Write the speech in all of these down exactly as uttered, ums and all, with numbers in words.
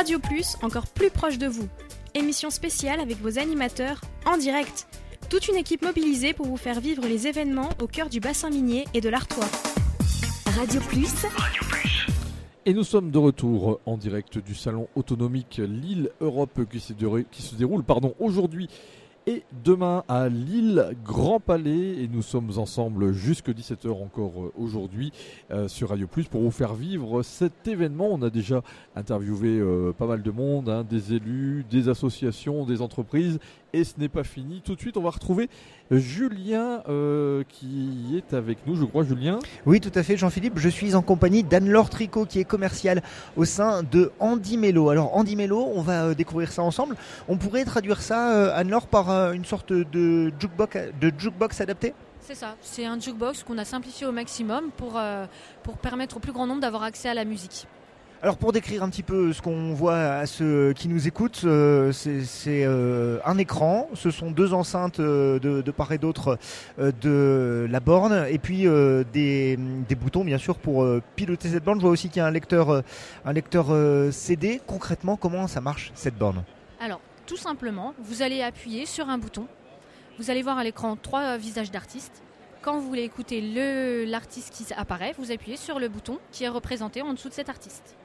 Radio Plus, encore plus proche de vous. Émission spéciale avec vos animateurs en direct. Toute une équipe mobilisée pour vous faire vivre les événements au cœur du bassin minier et de l'Artois. Radio Plus. Radio Plus. Et nous sommes de retour en direct du salon autonomique Lille Europe qui se déroule, qui se déroule pardon, aujourd'hui et demain à Lille Grand Palais, et nous sommes ensemble jusqu'à dix-sept heures encore aujourd'hui euh, sur Radio Plus pour vous faire vivre cet événement. On a déjà interviewé euh, pas mal de monde, hein, des élus, des associations, des entreprises, et ce n'est pas fini. Tout de suite on va retrouver Julien euh, qui est avec nous, je crois. Julien ? Oui, tout à fait, Jean-Philippe. Je suis en compagnie d'Anne-Laure Tricot qui est commerciale au sein de Andy Mello. Alors Andy Mello, on va euh, découvrir ça ensemble. On pourrait traduire ça, euh, Anne-Laure, par euh, une sorte de jukebox, de jukebox adapté ? C'est ça, c'est un jukebox qu'on a simplifié au maximum pour, euh, pour permettre au plus grand nombre d'avoir accès à la musique. Alors pour décrire un petit peu ce qu'on voit à ceux qui nous écoutent, euh, c'est, c'est euh, un écran, ce sont deux enceintes euh, de, de part et d'autre euh, de la borne, et puis euh, des, des boutons bien sûr pour euh, piloter cette borne. Je vois aussi qu'il y a un lecteur, euh, un lecteur euh, C D. Concrètement, comment ça marche cette borne ? Alors tout simplement, vous allez appuyer sur un bouton, vous allez voir à l'écran trois visages d'artistes. Quand vous voulez écouter le, l'artiste qui apparaît, vous appuyez sur le bouton qui est représenté en dessous de cet artiste.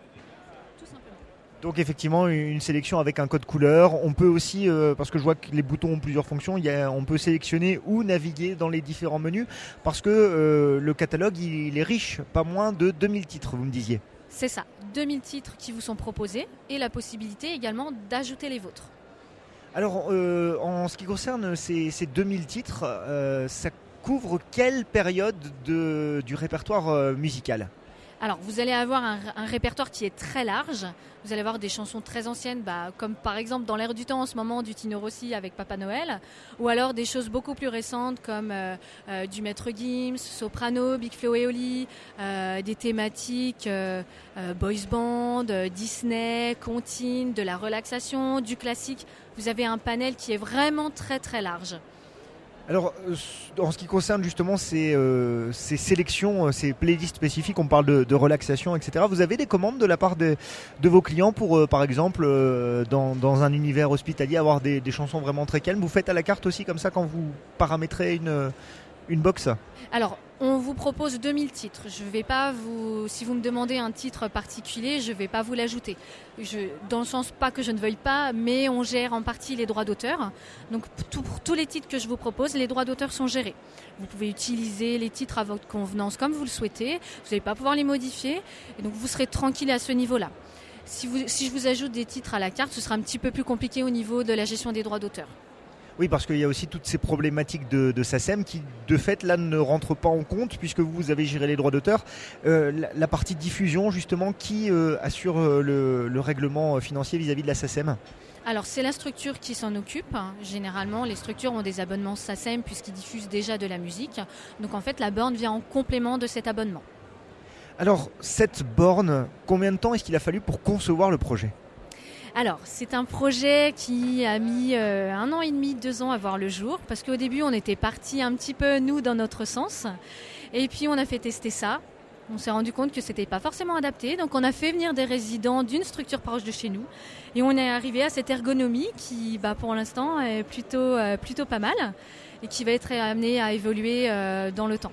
Donc effectivement une sélection avec un code couleur. On peut aussi, euh, parce que je vois que les boutons ont plusieurs fonctions, il y a, on peut sélectionner ou naviguer dans les différents menus, parce que euh, le catalogue il est riche, pas moins de deux mille titres, vous me disiez. C'est ça, deux mille titres qui vous sont proposés et la possibilité également d'ajouter les vôtres. Alors euh, en ce qui concerne ces, ces deux mille titres, euh, ça couvre quelle période de, du répertoire euh, musical ? Alors, vous allez avoir un, un répertoire qui est très large. Vous allez avoir des chansons très anciennes, bah, comme par exemple dans l'air du temps en ce moment du Tino Rossi avec Papa Noël, ou alors des choses beaucoup plus récentes comme euh, euh, du Maître Gims, Soprano, Big Flo et Oli, euh, des thématiques euh, euh, boys band, euh, Disney, comptine, de la relaxation, du classique. Vous avez un panel qui est vraiment très très large. Alors, en ce qui concerne justement ces, euh, ces sélections, ces playlists spécifiques, on parle de, de relaxation, et cetera. Vous avez des commandes de la part de, de vos clients pour, euh, par exemple, euh, dans, dans un univers hospitalier, avoir des, des chansons vraiment très calmes ? Vous faites à la carte aussi comme ça quand vous paramétrez une, une box ? Alors, on vous propose deux mille titres. Je vais pas vous, si vous me demandez un titre particulier, je ne vais pas vous l'ajouter. Je, dans le sens pas que je ne veuille pas, mais on gère en partie les droits d'auteur. Donc tout, pour tous les titres que je vous propose, les droits d'auteur sont gérés. Vous pouvez utiliser les titres à votre convenance comme vous le souhaitez. Vous n'allez pas pouvoir les modifier. Et donc vous serez tranquille à ce niveau-là. Si, vous, si je vous ajoute des titres à la carte, ce sera un petit peu plus compliqué au niveau de la gestion des droits d'auteur. Oui, parce qu'il y a aussi toutes ces problématiques de, de SACEM qui, de fait, là, ne rentrent pas en compte puisque vous avez géré les droits d'auteur. Euh, la, la partie diffusion, justement, qui euh, assure euh, le, le règlement financier vis-à-vis de la SACEM ? Alors, c'est la structure qui s'en occupe. Généralement, les structures ont des abonnements SACEM puisqu'ils diffusent déjà de la musique. Donc, en fait, la borne vient en complément de cet abonnement. Alors, cette borne, combien de temps est-ce qu'il a fallu pour concevoir le projet ? Alors, c'est un projet qui a mis euh, un an et demi, deux ans à voir le jour, parce qu'au début, on était partis un petit peu, nous, dans notre sens. Et puis, on a fait tester ça. On s'est rendu compte que c'était pas forcément adapté. Donc, on a fait venir des résidents d'une structure proche de chez nous. Et on est arrivé à cette ergonomie qui, bah, pour l'instant, est plutôt, euh, plutôt pas mal et qui va être amenée à évoluer euh, dans le temps.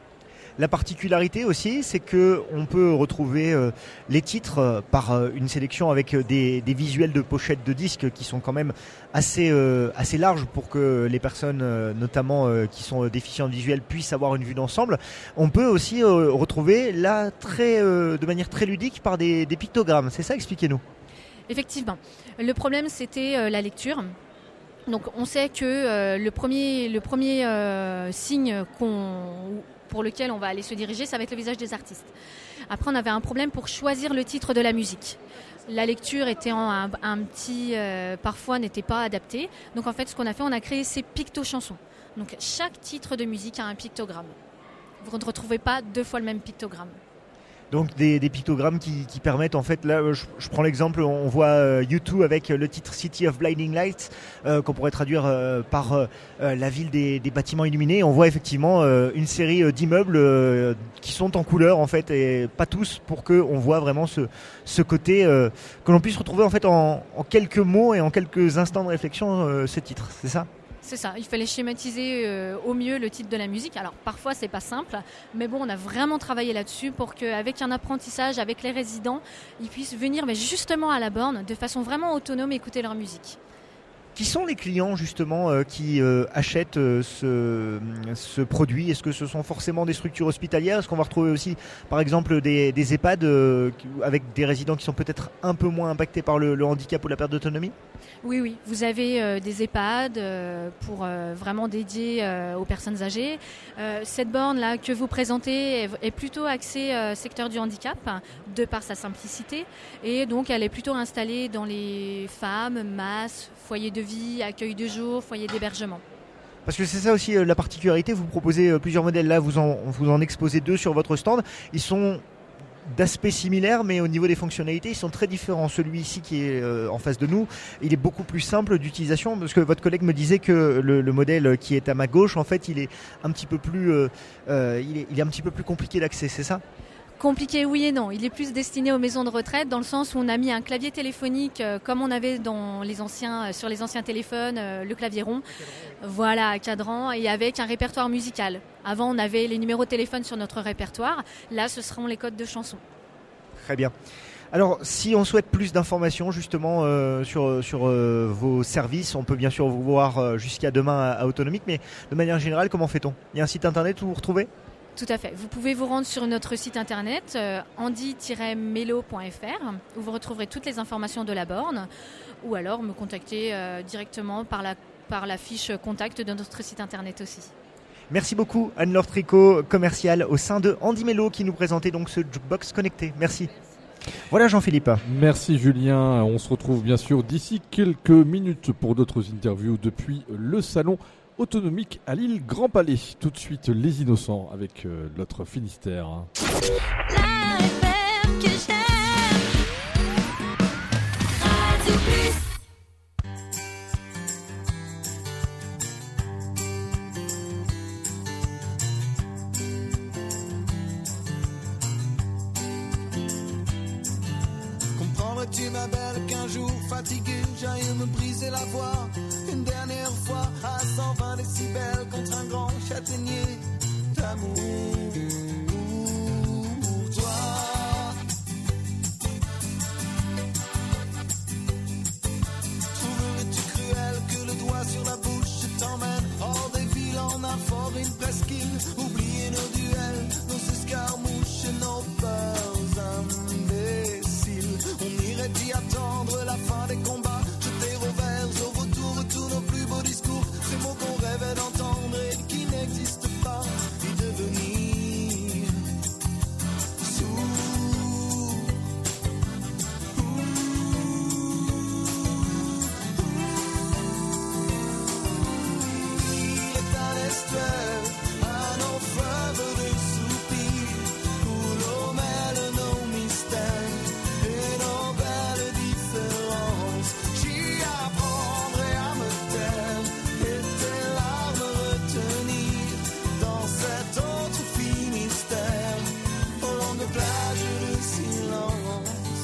La particularité aussi, c'est qu'on peut retrouver euh, les titres euh, par euh, une sélection avec des, des visuels de pochettes de disques qui sont quand même assez, euh, assez larges pour que les personnes, euh, notamment euh, qui sont déficientes visuelles, puissent avoir une vue d'ensemble. On peut aussi euh, retrouver là très, euh, de manière très ludique par des, des pictogrammes. C'est ça, expliquez-nous. Effectivement. Le problème, c'était euh, la lecture. Donc, on sait que euh, le premier, le premier euh, signe qu'on... pour lequel on va aller se diriger, ça va être le visage des artistes. Après, on avait un problème pour choisir le titre de la musique. La lecture était en un, un petit, euh, parfois n'était pas adaptée. Donc en fait, ce qu'on a fait, on a créé ces picto-chansons. Donc chaque titre de musique a un pictogramme. Vous ne retrouvez pas deux fois le même pictogramme. Donc des, des pictogrammes qui, qui permettent en fait, là je, je prends l'exemple, on voit euh, U deux avec le titre City of Blinding Lights euh, qu'on pourrait traduire euh, par euh, la ville des, des bâtiments illuminés. On voit effectivement euh, une série euh, d'immeubles euh, qui sont en couleur en fait, et pas tous, pour que on voit vraiment ce, ce côté euh, que l'on puisse retrouver en fait en, en quelques mots et en quelques instants de réflexion euh, ce titre, c'est ça? C'est ça, il fallait schématiser euh, au mieux le titre de la musique. Alors parfois c'est pas simple, mais bon, on a vraiment travaillé là-dessus pour qu'avec un apprentissage, avec les résidents, ils puissent venir mais justement à la borne de façon vraiment autonome écouter leur musique. Qui sont les clients justement euh, qui euh, achètent euh, ce, ce produit? Est-ce que ce sont forcément des structures hospitalières? Est-ce qu'on va retrouver aussi par exemple des, des EHPAD euh, avec des résidents qui sont peut-être un peu moins impactés par le, le handicap ou la perte d'autonomie? Oui, oui, vous avez euh, des EHPAD euh, pour euh, vraiment dédiés euh, aux personnes âgées. Euh, cette borne-là que vous présentez est, est plutôt axée euh, secteur du handicap, hein, de par sa simplicité. Et donc, elle est plutôt installée dans les femmes, masses, foyers de vie, accueil de jour, foyer d'hébergement. Parce que c'est ça aussi euh, la particularité, vous proposez euh, plusieurs modèles là, vous en, vous en exposez deux sur votre stand. Ils sont d'aspect similaire, mais au niveau des fonctionnalités, ils sont très différents. Celui-ci qui est euh, en face de nous, il est beaucoup plus simple d'utilisation, parce que votre collègue me disait que le, le modèle qui est à ma gauche, en fait, il est un petit peu plus, euh, euh, il est, il est un petit peu plus compliqué d'accès, c'est ça ? Compliqué, oui et non. Il est plus destiné aux maisons de retraite dans le sens où on a mis un clavier téléphonique euh, comme on avait dans les anciens, euh, sur les anciens téléphones, euh, le clavier rond, voilà, à cadran, et avec un répertoire musical. Avant, on avait les numéros de téléphone sur notre répertoire. Là, ce seront les codes de chansons. Très bien. Alors, si on souhaite plus d'informations justement euh, sur, sur euh, vos services, on peut bien sûr vous voir euh, jusqu'à demain à, à Autonomique, mais de manière générale, comment fait-on ? Il y a un site internet où vous retrouvez ? Tout à fait. Vous pouvez vous rendre sur notre site internet euh, andy tiret melo point f r où vous retrouverez toutes les informations de la borne, ou alors me contacter euh, directement par la, par la fiche contact de notre site internet aussi. Merci beaucoup Anne-Laure Tricot, commerciale au sein de Andy Melo, qui nous présentait donc ce jukebox connecté. Merci. Voilà Jean-Philippe. Merci Julien. On se retrouve bien sûr d'ici quelques minutes pour d'autres interviews depuis le salon Autonomique à Lille Grand Palais. Tout de suite Les Innocents avec euh, notre Finistère. Comprendrais-tu ma belle qu'un jour fatigué j'aille me briser la voix une dernière fois à cent vingt décibels contre un grand châtaignier d'amour pour toi. Trouverais-tu cruel que le doigt sur la bouche t'emmène hors des villes en un fort, une presqu'île, oublier nos duels, nos escarmouches et nos peurs imbéciles. On irait y attendre la fin des combats, jeter revers au retour tous nos plus beaux discours, ces mots qu'on rêvait d'entendre et qui n'existent pas, y devenir sourd. Il est un estuaire, à nos fleuves de soupirs, où l'eau mêle nos mystères et nos belles différences. J'y apprendrai à me taire et tes larmes retenir dans cet autre Finistère, aux longues plages de silence.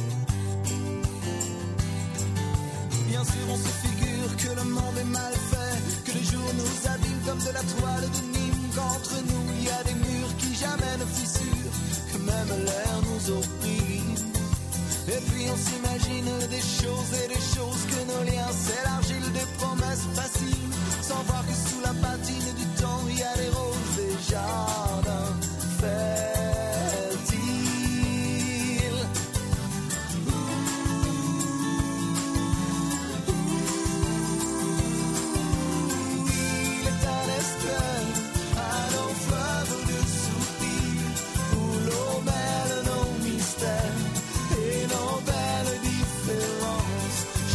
Bien sûr on se figure que le monde est mal fait, que les jours nous abîment comme de la toile de Nîmes, qu'entre nous il y a des murs qui jamais ne fissurent, que même l'air nous opprime. Et puis on s'imagine des choses et des choses, que nos liens s'élargissent, des promesses faciles, sans voir que sous la patine du temps il y a des roses, des jardins fertiles. Il est un estuaire, à nos fleuves de soupirs, où l'eau mêle nos mystères et nos belles différences.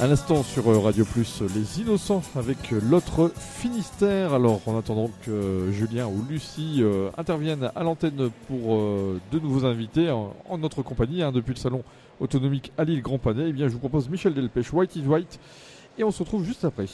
À l'instant sur euh, Radio Plus, les Innocents avec euh, l'autre Finistère. Alors en attendant que euh, Julien ou Lucie euh, interviennent à l'antenne pour euh, de nouveaux invités en, en notre compagnie hein, depuis le salon autonomique à Lille Grand Palais, eh bien je vous propose Michel Delpech, White is White, et on se retrouve juste après.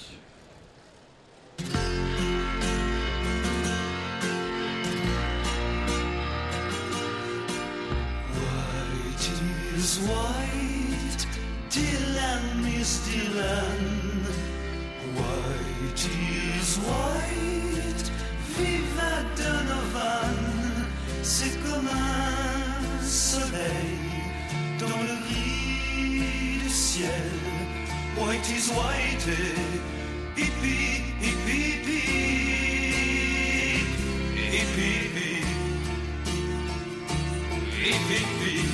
White is white, Dylan is Dylan. White is white, viva Donovan. C'est comme un soleil dans le gris du ciel. White is white, hippie, hippie, hippie, hippie, hippie.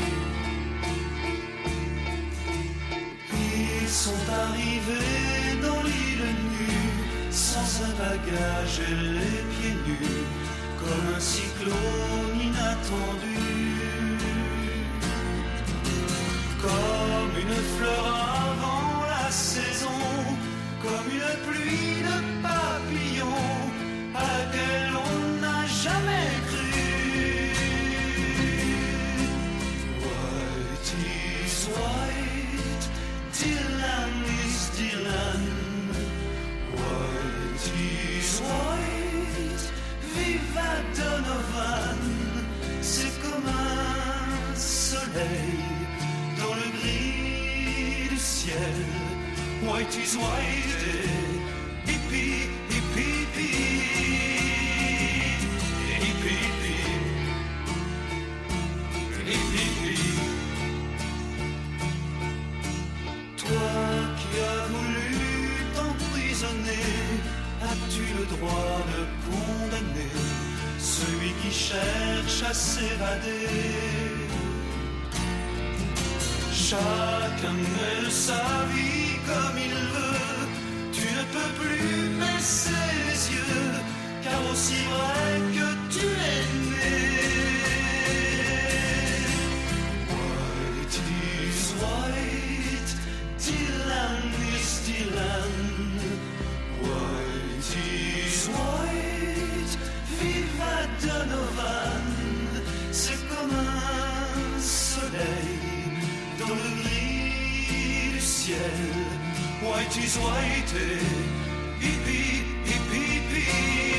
Ils sont arrivés dans l'île nue, sans un bagage et les pieds nus, comme un cyclone inattendu. Comme une fleur avant la saison, comme une pluie de papillons à laquelle on n'a jamais cru. White is white, Dylan is Dylan. White is white, viva Donovan. C'est comme un soleil dans le gris du ciel. White is white, hippie, hippie, hippie, hippie, hippie. Toi qui as voulu t'emprisonner, as-tu le droit de condamner celui qui cherche à s'évader? Chacun mène sa vie comme il veut, tu ne peux plus baisser les yeux, car aussi vrai que tu es né. White is white, Dylan is Dylan. White is white, viva Donovan. C'est comme un soleil dans le gris du ciel. White is white, hippie, hippie, hippie,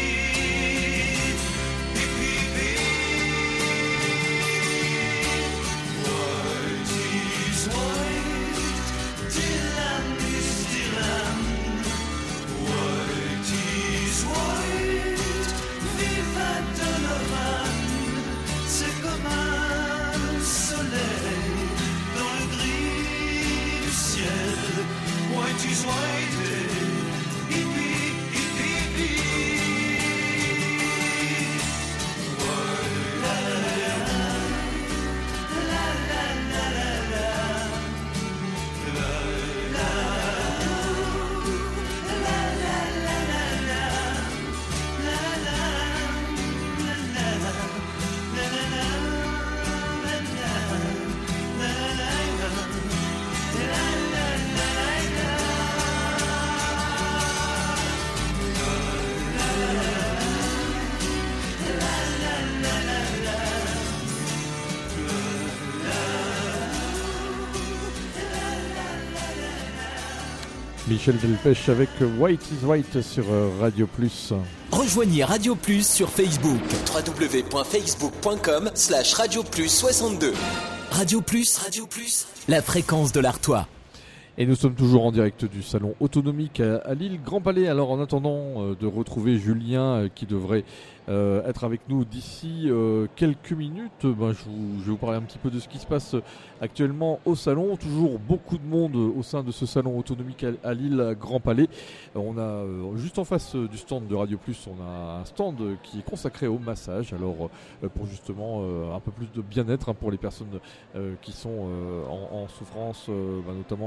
hippie, hippie. White is white, Dylan is Dylan. White is white, viva Donovan. C'est comme un soleil dans le gris du ciel. White is white, hippie, hippie, hippie. La la la la la la la Michel Delpech avec White is White sur Radio Plus. Rejoignez Radio Plus sur Facebook. w w w point facebook point com slash radio plus soixante-deux. Radio Plus, Radio Plus, la fréquence de l'Artois. Et nous sommes toujours en direct du salon autonomique à, à Lille Grand Palais. Alors en attendant euh, de retrouver Julien euh, qui devrait euh, être avec nous d'ici euh, quelques minutes, ben, je, vous, je vais vous parler un petit peu de ce qui se passe actuellement au salon. Toujours beaucoup de monde au sein de ce salon autonomique à, à Lille Grand Palais. Euh, on a euh, juste en face euh, du stand de Radio Plus, on a un stand qui est consacré au massage. Alors euh, pour justement euh, un peu plus de bien-être hein, pour les personnes euh, qui sont euh, en, en souffrance, euh, ben, notamment au niveau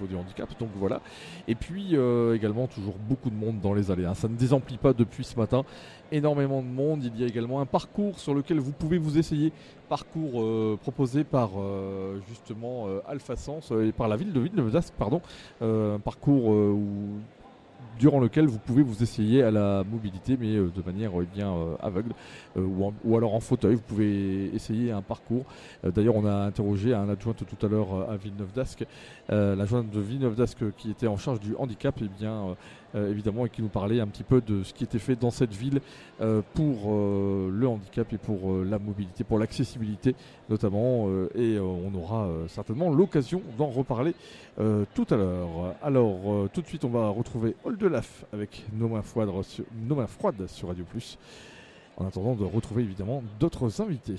niveau du handicap. Donc voilà. Et puis euh, également toujours beaucoup de monde dans les allées. Hein. Ça ne désemplit pas depuis ce matin. Énormément de monde. Il y a également un parcours sur lequel vous pouvez vous essayer. Parcours euh, proposé par euh, justement euh, Alpha Sens euh, et par la ville de Villeneuve d'Ascq, pardon. Euh, un parcours euh, où durant lequel vous pouvez vous essayer à la mobilité, mais euh, de manière euh, bien euh, aveugle euh, ou, en, ou alors en fauteuil. Vous pouvez essayer un parcours. Euh, d'ailleurs, on a interrogé un adjoint tout à l'heure euh, à Villeneuve d'Ascq, euh, l'adjointe de Villeneuve d'Ascq qui était en charge du handicap, et bien euh, euh, évidemment, et qui nous parlait un petit peu de ce qui était fait dans cette ville euh, pour euh, le handicap et pour euh, la mobilité, pour l'accessibilité notamment. Euh, et euh, on aura euh, certainement l'occasion d'en reparler euh, tout à l'heure. Alors, euh, tout de suite, on va retrouver Oldelaf avec Nos mains froides sur, Nos mains froides sur Radio Plus. En attendant de retrouver évidemment d'autres invités.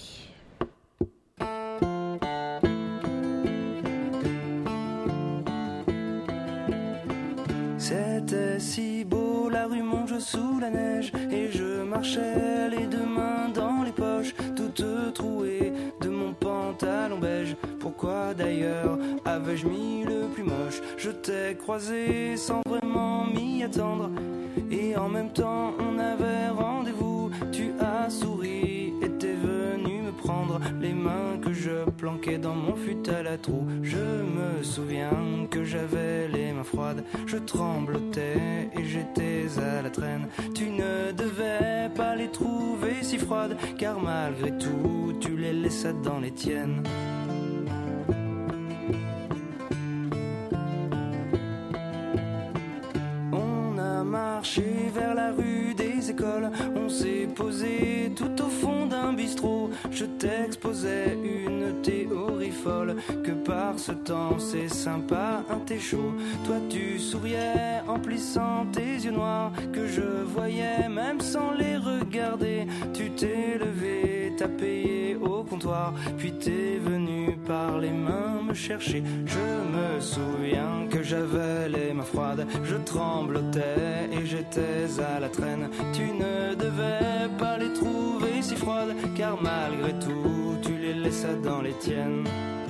C'était si beau, la rue Monge sous la neige, et je marchais les deux mains dans les poches, toutes trouées de mon pantalon beige. Pourquoi d'ailleurs avais-je mis le plus moche? Je t'ai croisé sans vraiment m'y attendre, et en même temps on avait rendez-vous. Tu as souri et t'es venu me prendre les mains que je planquais dans mon fut à la trou. Je me souviens que j'avais les mains froides, je tremblotais et j'étais à la traîne. Tu ne devais pas les trouver si froides, car malgré tout tu les laissais dans les tiennes. On a marché vers la rue des écoles, on s'est posé tout au fond d'un bistrot. Je t'exposais une théorie folle, que par ce temps c'est sympa un thé chaud. Toi tu souriais en plissant tes yeux noirs, que je voyais même sans les regarder. Tu t'es levé, t'as payé au comptoir, puis t'es venu par les mains me chercher. Je me souviens que j'avais les mains froides, je tremblotais et j'étais à la traîne. Tu ne devais pas les trouver si froides, car malgré tout tu les laissais dans les tiennes.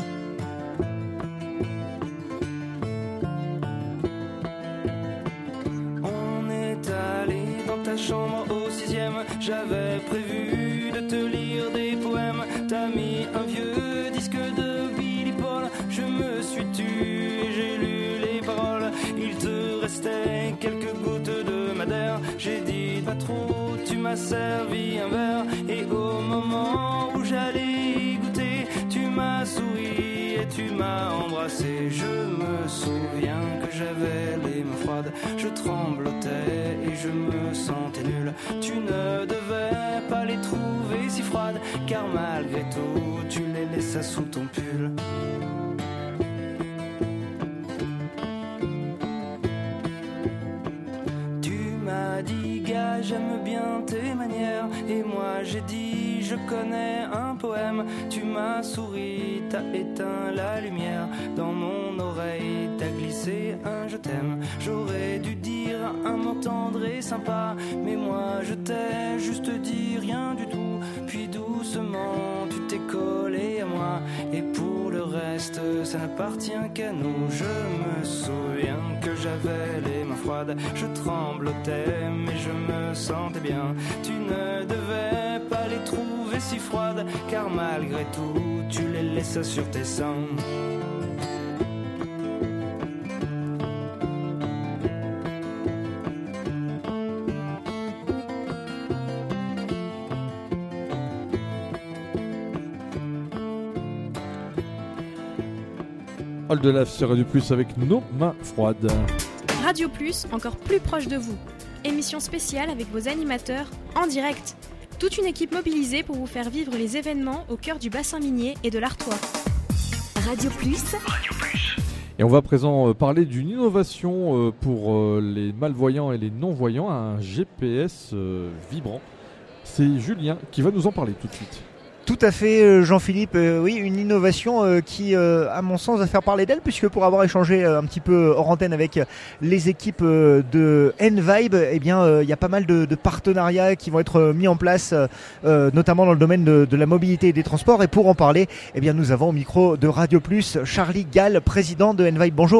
On est allé dans ta chambre au sixième, j'avais prévu de te lire des poèmes. T'as mis un vieux disque de Billy Paul, je me suis tu et j'ai lu les paroles. Il te restait quelques gouttes de madère, j'ai dit pas trop, tu m'as servi un verre, et au moment où j'allais y goûter, tu m'as souri et tu m'as embrassé. Je me souviens que j'avais les mains froides, je tremblotais et je me sentais nul. Tu ne devais pas les trouver si froides, car malgré tout tu les laissais sous ton pull. J'aime bien tes manières, et moi j'ai dit je connais un poème. Tu m'as souri, t'as éteint la lumière, dans mon oreille t'as glissé un je t'aime. J'aurais dû dire un mot tendre et sympa, mais moi je t'ai juste dit rien du tout. Puis doucement tu t'es collé à moi, et pour le reste ça n'appartient qu'à nous. Je me souviens que j'avais les mains froides, je tremblotais mais je me sentais bien. Tu ne devais pas les trouver si froides, car malgré tout tu les laissais sur tes seins. Oldelaf sur Radio Plus avec Nos mains froides. Radio Plus, encore plus proche de vous. Émission spéciale avec vos animateurs en direct. Toute une équipe mobilisée pour vous faire vivre les événements au cœur du bassin minier et de l'Artois. Radio Plus. Radio Plus. Et on va à présent euh, parler d'une innovation euh, pour euh, les malvoyants et les non-voyants, un G P S euh, vibrant. C'est Julien qui va nous en parler tout de suite. Tout à fait, Jean-Philippe. Euh, oui, une innovation euh, qui, euh, à mon sens, va faire parler d'elle, puisque pour avoir échangé euh, un petit peu hors antenne avec les équipes euh, de N-Vibe, eh bien, il euh, y a pas mal de, de partenariats qui vont être mis en place, euh, notamment dans le domaine de, de la mobilité et des transports. Et pour en parler, eh bien, nous avons au micro de Radio Plus Charlie Gall, président de N-Vibe. Bonjour.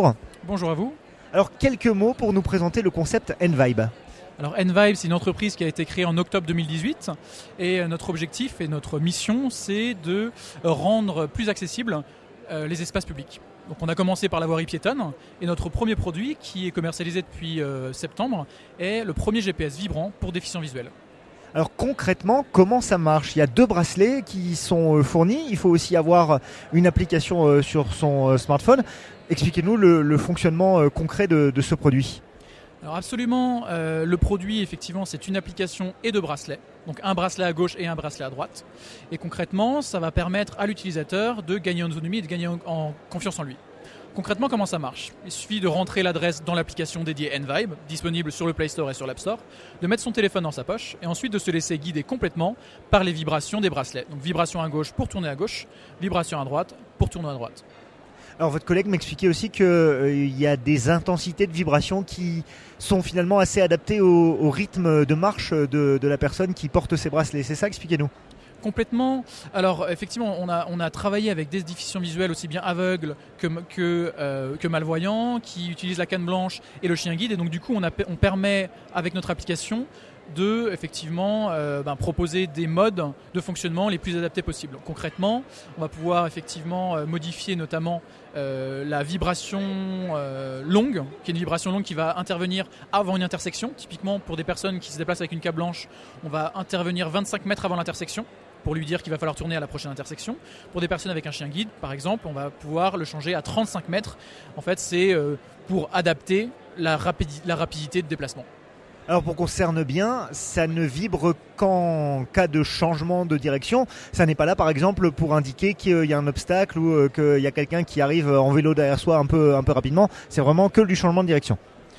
Bonjour à vous. Alors quelques mots pour nous présenter le concept Envibe. Alors Envibe, c'est une entreprise qui a été créée en octobre deux mille dix-huit et notre objectif et notre mission, c'est de rendre plus accessibles euh, les espaces publics. Donc on a commencé par la voirie piétonne et notre premier produit, qui est commercialisé depuis euh, septembre, est le premier G P S vibrant pour déficients visuels. Alors concrètement, comment ça marche ? Il y a deux bracelets qui sont fournis, il faut aussi avoir une application sur son smartphone. Expliquez-nous le, le fonctionnement concret de, de ce produit. Alors absolument, euh, le produit effectivement c'est une application et deux bracelets, donc un bracelet à gauche et un bracelet à droite. Et concrètement, ça va permettre à l'utilisateur de gagner en autonomie et de gagner en, en confiance en lui. Concrètement, comment ça marche ? Il suffit de rentrer l'adresse dans l'application dédiée Envibe, disponible sur le Play Store et sur l'App Store, de mettre son téléphone dans sa poche et ensuite de se laisser guider complètement par les vibrations des bracelets. Donc vibration à gauche pour tourner à gauche, vibration à droite pour tourner à droite. Alors votre collègue m'expliquait aussi qu'il euh, y a des intensités de vibration qui sont finalement assez adaptées au, au rythme de marche de, de la personne qui porte ces bracelets. C'est ça, expliquez-nous. Complètement. Alors effectivement, on a, on a travaillé avec des déficients visuels aussi bien aveugles que, que, euh, que malvoyants, qui utilisent la canne blanche et le chien guide. Et donc du coup, on, a, on permet avec notre application de effectivement euh, ben, proposer des modes de fonctionnement les plus adaptés possibles. Concrètement, on va pouvoir effectivement euh, modifier notamment euh, la vibration euh, longue, qui est une vibration longue qui va intervenir avant une intersection. Typiquement, pour des personnes qui se déplacent avec une cape blanche, on va intervenir vingt-cinq mètres avant l'intersection pour lui dire qu'il va falloir tourner à la prochaine intersection. Pour des personnes avec un chien guide, par exemple, on va pouvoir le changer à trente-cinq mètres. En fait, c'est euh, pour adapter la, rapidi- la rapidité de déplacement. Alors pour qu'on cerne bien, ça ne vibre qu'en cas de changement de direction. Ça n'est pas là par exemple pour indiquer qu'il y a un obstacle ou qu'il y a quelqu'un qui arrive en vélo derrière soi un peu, un peu rapidement. C'est vraiment que du changement de direction.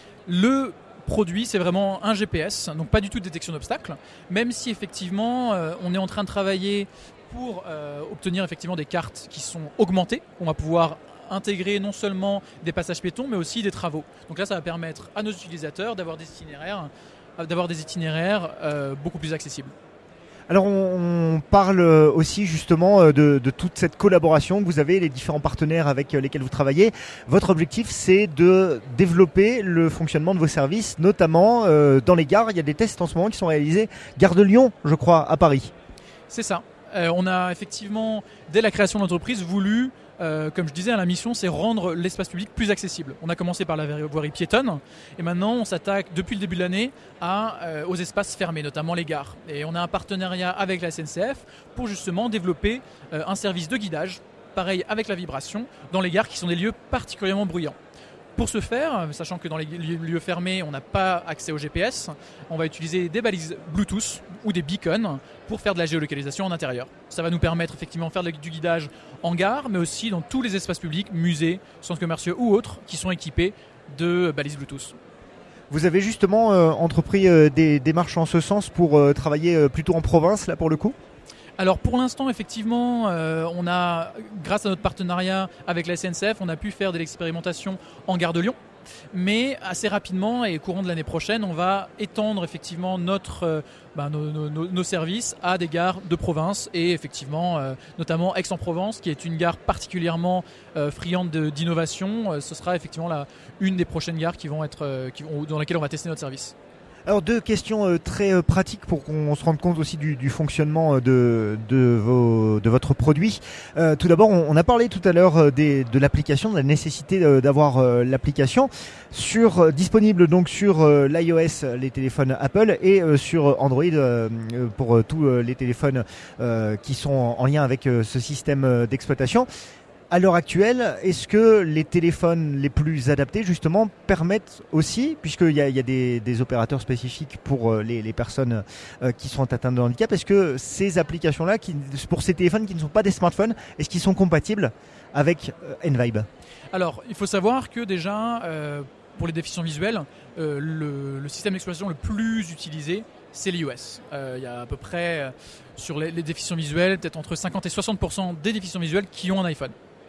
Le produit, c'est vraiment un G P S, donc pas du tout de détection d'obstacles, même si effectivement euh, on est en train de travailler pour euh, obtenir effectivement des cartes qui sont augmentées. On va pouvoir intégrer non seulement des passages piétons mais aussi des travaux. Donc là ça va permettre à nos utilisateurs d'avoir des itinéraires, d'avoir des itinéraires euh, beaucoup plus accessibles. Alors on, on parle aussi justement de, de toute cette collaboration que vous avez, les différents partenaires avec lesquels vous travaillez. Votre objectif c'est de développer le fonctionnement de vos services, notamment euh, dans les gares. Il y a des tests en ce moment qui sont réalisés. Gare de Lyon, je crois, à Paris. C'est ça. Euh, on a effectivement, dès la création de l'entreprise, voulu Euh, comme je disais, la mission, c'est rendre l'espace public plus accessible. On a commencé par la voirie piétonne et maintenant on s'attaque depuis le début de l'année à, euh, aux espaces fermés, notamment les gares. Et on a un partenariat avec la S N C F pour justement développer euh, un service de guidage, pareil avec la vibration, dans les gares qui sont des lieux particulièrement bruyants. Pour ce faire, sachant que dans les lieux fermés, on n'a pas accès au G P S, on va utiliser des balises Bluetooth ou des beacons pour faire de la géolocalisation en intérieur. Ça va nous permettre effectivement de faire du guidage en gare, mais aussi dans tous les espaces publics, musées, centres commerciaux ou autres, qui sont équipés de balises Bluetooth. Vous avez justement euh, entrepris euh, des démarches en ce sens pour euh, travailler euh, plutôt en province, là pour le coup ? Alors pour l'instant, effectivement, euh, on a, grâce à notre partenariat avec la S N C F, on a pu faire de l'expérimentation en gare de Lyon. Mais assez rapidement et au courant de l'année prochaine, on va étendre effectivement notre, euh, ben, nos, nos, nos services à des gares de province et effectivement, euh, notamment Aix-en-Provence, qui est une gare particulièrement euh, friande de, d'innovation. Euh, ce sera effectivement la, une des prochaines gares qui vont être, euh, qui vont, dans laquelle on va tester notre service. Alors deux questions euh, très euh, pratiques pour qu'on se rende compte aussi du, du fonctionnement de, de, vos, de votre produit. Euh, tout d'abord, on, on a parlé tout à l'heure euh, des, de l'application, de la nécessité euh, d'avoir euh, l'application sur euh, disponible donc sur euh, l'iOS, les téléphones Apple, et euh, sur Android euh, pour euh, tous euh, les téléphones euh, qui sont en, en lien avec euh, ce système euh, d'exploitation. À l'heure actuelle, est-ce que les téléphones les plus adaptés justement permettent aussi, puisqu'il y a, il y a des, des opérateurs spécifiques pour les, les personnes euh, qui sont atteintes de handicap, est-ce que ces applications-là, qui, pour ces téléphones qui ne sont pas des smartphones, est-ce qu'ils sont compatibles avec euh, Envibe ? Alors, il faut savoir que déjà, euh, pour les déficients visuels, euh, le, le système d'exploitation le plus utilisé, c'est l'iOS. Euh, il y a à peu près, euh, sur les, les déficients visuels, peut-être entre cinquante et soixante pour cent des déficients visuels qui ont un iPhone.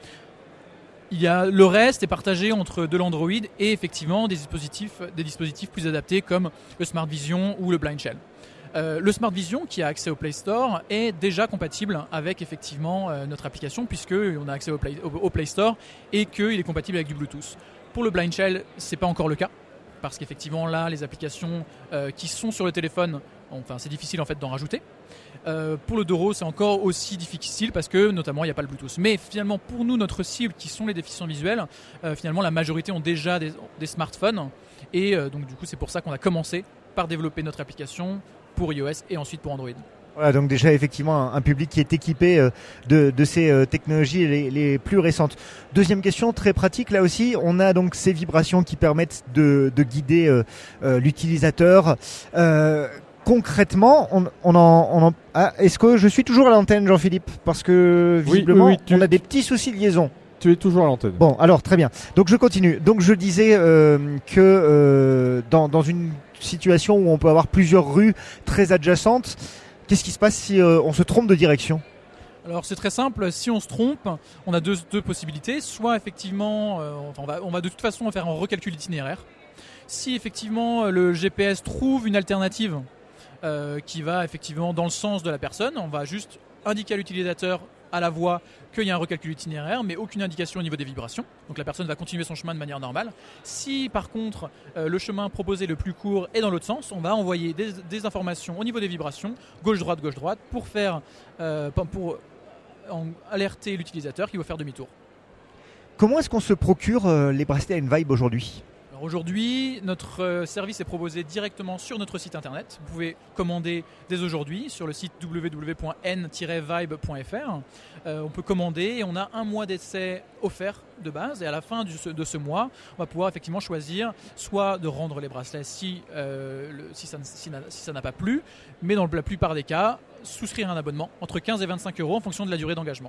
Il y a, le reste est partagé entre de l'Android et effectivement des dispositifs, des dispositifs plus adaptés comme le Smart Vision ou le Blind Shell. Euh, le Smart Vision, qui a accès au Play Store, est déjà compatible avec effectivement euh, notre application puisqu'on a accès au Play, au, au Play Store et qu'il est compatible avec du Bluetooth. Pour le Blind Shell, c'est pas encore le cas. Parce qu'effectivement là, les applications euh, qui sont sur le téléphone, enfin c'est difficile en fait d'en rajouter. Euh, pour le Doro, c'est encore aussi difficile parce que notamment il n'y a pas le Bluetooth. Mais finalement pour nous, notre cible qui sont les déficients visuels, euh, finalement la majorité ont déjà des, des smartphones et euh, donc du coup c'est pour ça qu'on a commencé par développer notre application pour iOS et ensuite pour Android. Voilà, donc déjà effectivement un, un public qui est équipé euh, de, de ces euh, technologies les, les plus récentes. Deuxième question très pratique là aussi, on a donc ces vibrations qui permettent de, de guider euh, euh, l'utilisateur. Euh, concrètement, on, on en, on en ah, est-ce que je suis toujours à l'antenne, Jean-Philippe? Parce que visiblement oui, oui, oui, tu, on a des petits soucis de liaison. Tu es toujours à l'antenne. Bon, alors très bien. Donc je continue. Donc je disais euh, que euh, dans, dans une situation où on peut avoir plusieurs rues très adjacentes, qu'est-ce qui se passe si euh, on se trompe de direction? Alors c'est très simple, si on se trompe, on a deux, deux possibilités. Soit effectivement, euh, on, va, on va de toute façon faire un recalcul itinéraire. Si effectivement le G P S trouve une alternative euh, qui va effectivement dans le sens de la personne, on va juste indiquer à l'utilisateur à la voix qu'il y a un recalcul itinéraire, mais aucune indication au niveau des vibrations. Donc la personne va continuer son chemin de manière normale. Si par contre euh, le chemin proposé le plus court est dans l'autre sens, on va envoyer des, des informations au niveau des vibrations, gauche-droite, gauche-droite, pour faire, euh, pour en, alerter l'utilisateur qui va faire demi-tour. Comment est-ce qu'on se procure euh, les bracelets N-Vibe aujourd'hui ? Alors aujourd'hui, notre euh, service est proposé directement sur notre site internet. Vous pouvez commander dès aujourd'hui sur le site w w w point n tiret vibe point f r. Euh, on peut commander et on a un mois d'essai offert de base. Et à la fin du, de ce mois, on va pouvoir effectivement choisir soit de rendre les bracelets si, euh, le, si, ça, si, si ça n'a pas plu, mais dans la plupart des cas, souscrire un abonnement entre quinze et vingt-cinq euros en fonction de la durée d'engagement.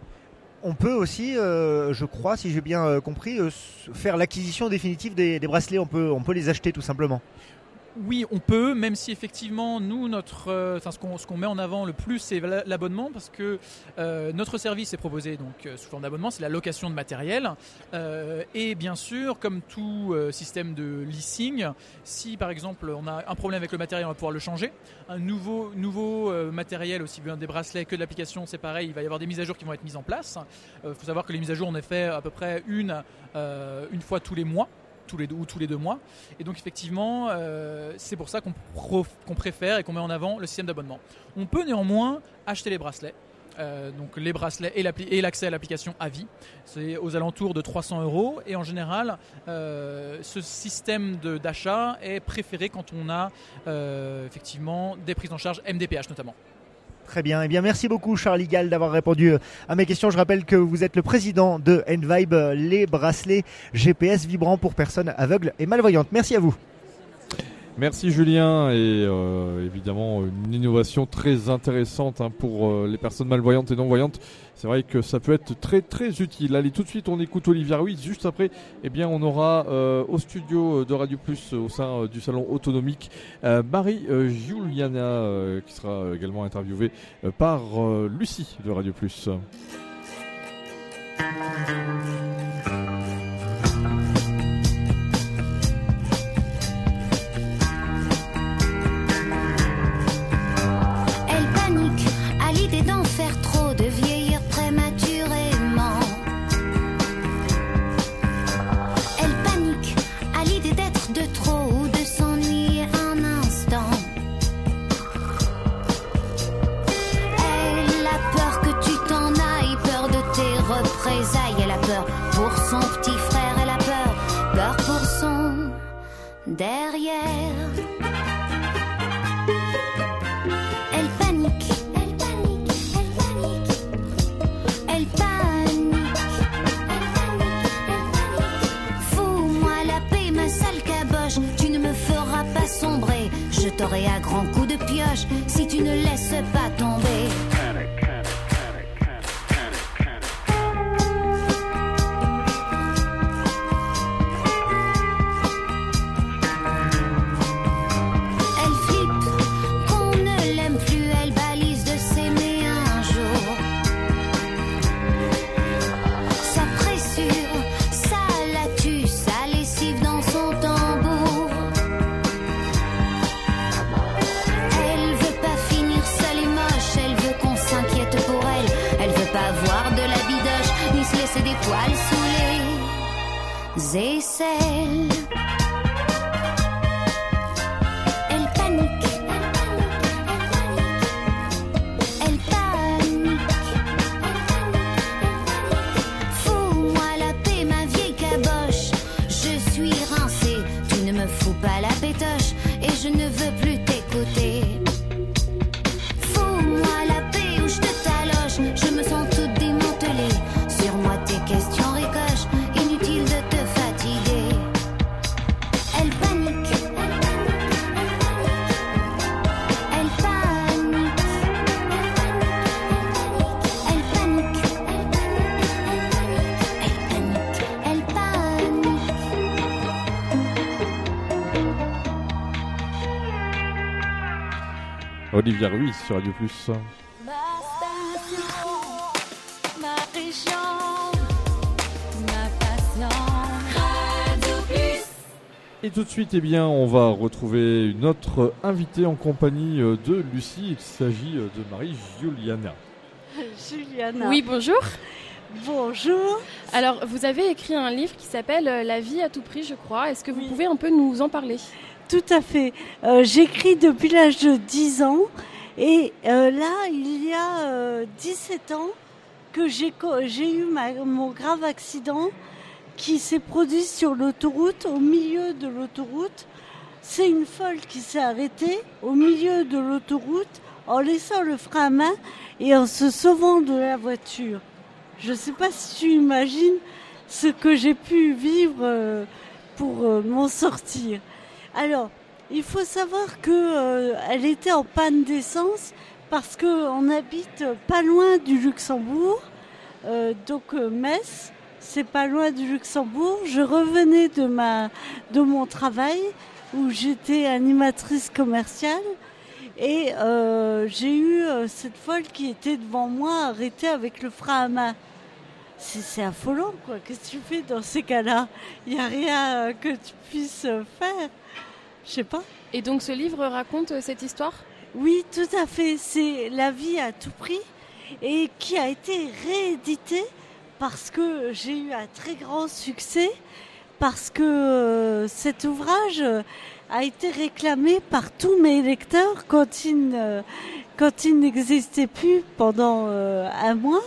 On peut aussi, euh, je crois, si j'ai bien euh, compris, euh, faire l'acquisition définitive des, des bracelets. On peut, on peut les acheter tout simplement. Oui, on peut, même si effectivement, nous, notre, euh, ce qu'on ce qu'on met en avant le plus, c'est l'abonnement, parce que euh, notre service est proposé donc, euh, sous forme d'abonnement, c'est la location de matériel. Euh, et bien sûr, comme tout euh, système de leasing, si par exemple on a un problème avec le matériel, on va pouvoir le changer. Un nouveau, nouveau euh, matériel, aussi bien des bracelets que de l'application, c'est pareil, il va y avoir des mises à jour qui vont être mises en place. Il euh, faut savoir que les mises à jour, on est fait à peu près une, euh, une fois tous les mois. Tous les deux, ou tous les deux mois. Et donc effectivement, euh, c'est pour ça qu'on, prof, qu'on préfère et qu'on met en avant le système d'abonnement. On peut néanmoins acheter les bracelets. Euh, donc les bracelets et, et l'accès à l'application à vie. C'est aux alentours de trois cents euros. Et en général, euh, ce système de, d'achat est préféré quand on a euh, effectivement des prises en charge M D P H notamment. Très bien. Eh bien, merci beaucoup Charlie Gall d'avoir répondu à mes questions. Je rappelle que vous êtes le président de N-Vibe, les bracelets G P S vibrants pour personnes aveugles et malvoyantes. Merci à vous. Merci Julien, et euh, évidemment une innovation très intéressante hein, pour euh, les personnes malvoyantes et non-voyantes. C'est vrai que ça peut être très très utile. Allez, tout de suite on écoute Olivia Ruiz. Juste après, eh bien, on aura euh, au studio de Radio Plus au sein euh, du salon autonomique euh, Marie euh, Juliana euh, qui sera également interviewée euh, par euh, Lucie de Radio Plus. D'en faire trop, de vieillir prématurément. Elle panique à l'idée d'être de trop ou de s'ennuyer un instant. Elle a peur que tu t'en ailles, peur de tes représailles. Elle a peur pour son petit frère, elle a peur, peur pour son derrière. Elle panique. Je t'aurai à grands coups de pioche si tu ne laisses pas tomber. Elle flippe qu'on ne l'aime plus, elle balise de s'aimer un jour. Sa pressure, ça la tue, sa lessive dans son tambour. Elle veut pas finir seule et moche, elle veut qu'on aisselles. Elle panique, elle panique. Fous-moi la paix, ma vieille caboche. Je suis rincée, tu ne me fous pas la pétoche. Et je ne veux plus t'écouter. Fous-moi la paix ou je te taloche. Je me sens toute démantelée. Sur moi tes questions ricochent. Inutile de te fatiguer. Elle panique. Elle panique. Elle panique. Elle panique. Elle panique. Olivia Ruiz sur Radio Plus. Ma station, ma région, ma passion. Radio Plus. Et tout de suite, eh bien, on va retrouver une autre invitée en compagnie euh, de Lucie. Il s'agit euh, de Marie-Juliana. Juliana. Oui, bonjour. Bonjour. Alors, vous avez écrit un livre qui s'appelle euh, La vie à tout prix, je crois. Est-ce que vous Oui. pouvez un peu nous en parler ? Tout à fait. Euh, j'écris depuis l'âge de dix ans et euh, là, il y a euh, dix-sept ans que j'ai, co- j'ai eu ma- mon grave accident qui s'est produit sur l'autoroute, au milieu de l'autoroute. C'est une folle qui s'est arrêtée au milieu de l'autoroute en laissant le frein à main et en se sauvant de la voiture. Je ne sais pas si tu imagines ce que j'ai pu vivre euh, pour euh, m'en sortir. Alors, il faut savoir que euh, elle était en panne d'essence parce qu'on habite pas loin du Luxembourg, euh, donc euh, Metz, c'est pas loin du Luxembourg. Je revenais de ma de mon travail où j'étais animatrice commerciale et euh, j'ai eu euh, cette folle qui était devant moi arrêtée avec le frein à main. C'est, c'est affolant, quoi. Qu'est-ce que tu fais dans ces cas-là ? Il n'y a rien euh, que tu puisses euh, faire. Je sais pas. Et donc, ce livre raconte euh, cette histoire ? Oui, tout à fait. C'est La vie à tout prix et qui a été réédité parce que j'ai eu un très grand succès, parce que euh, cet ouvrage euh, a été réclamé par tous mes lecteurs quand il, ne- quand il n'existait plus pendant euh, un mois.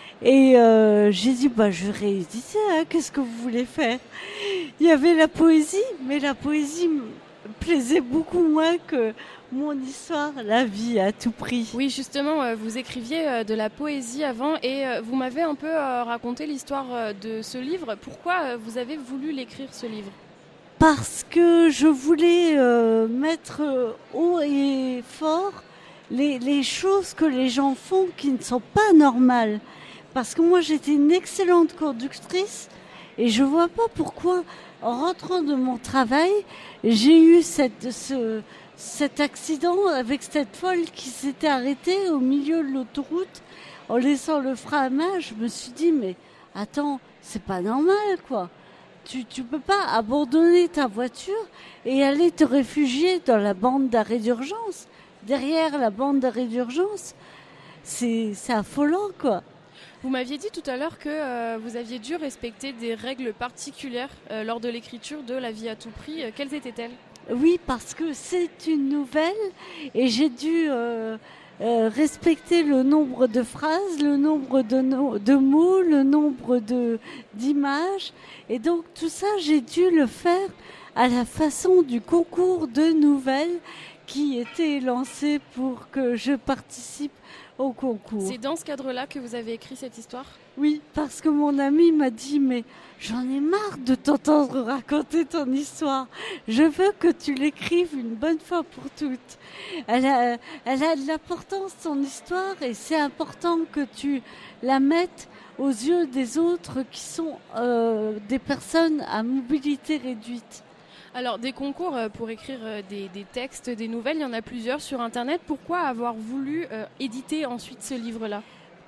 Et euh, j'ai dit, bah, je vais rééditer, hein, qu'est-ce que vous voulez faire ? Il y avait la poésie, mais la poésie me plaisait beaucoup moins que mon histoire, La vie à tout prix. Oui, justement, euh, vous écriviez euh, de la poésie avant et euh, vous m'avez un peu euh, raconté l'histoire euh, de ce livre. Pourquoi euh, vous avez voulu l'écrire, ce livre ? Parce que je voulais euh, mettre euh, haut et fort les, les choses que les gens font qui ne sont pas normales. Parce que moi, j'étais une excellente conductrice et je vois pas pourquoi, en rentrant de mon travail, j'ai eu cette, ce, cet accident avec cette folle qui s'était arrêtée au milieu de l'autoroute en laissant le frein à main. Je me suis dit, mais attends, c'est pas normal, quoi. Tu, tu peux pas abandonner ta voiture et aller te réfugier dans la bande d'arrêt d'urgence. Derrière la bande d'arrêt d'urgence, c'est, c'est affolant, quoi. Vous m'aviez dit tout à l'heure que euh, vous aviez dû respecter des règles particulières euh, lors de l'écriture de La vie à tout prix. Euh, quelles étaient-elles ? Oui, parce que c'est une nouvelle et j'ai dû euh, euh, respecter le nombre de phrases, le nombre de, no- de mots, le nombre de, d'images. Et donc tout ça, j'ai dû le faire à la façon du concours de nouvelles qui était lancé pour que je participe au concours. C'est dans ce cadre-là que vous avez écrit cette histoire ? Oui, parce que mon ami m'a dit, mais j'en ai marre de t'entendre raconter ton histoire. Je veux que tu l'écrives une bonne fois pour toutes. Elle a, elle a de l'importance, ton histoire, et c'est important que tu la mettes aux yeux des autres qui sont euh, des personnes à mobilité réduite. Alors, des concours euh, pour écrire euh, des, des textes, des nouvelles, il y en a plusieurs sur Internet. Pourquoi avoir voulu euh, éditer ensuite ce livre-là ?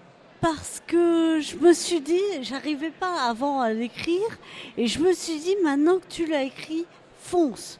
Parce que je me suis dit, j'arrivais pas avant à l'écrire, et je me suis dit, maintenant que tu l'as écrit, fonce.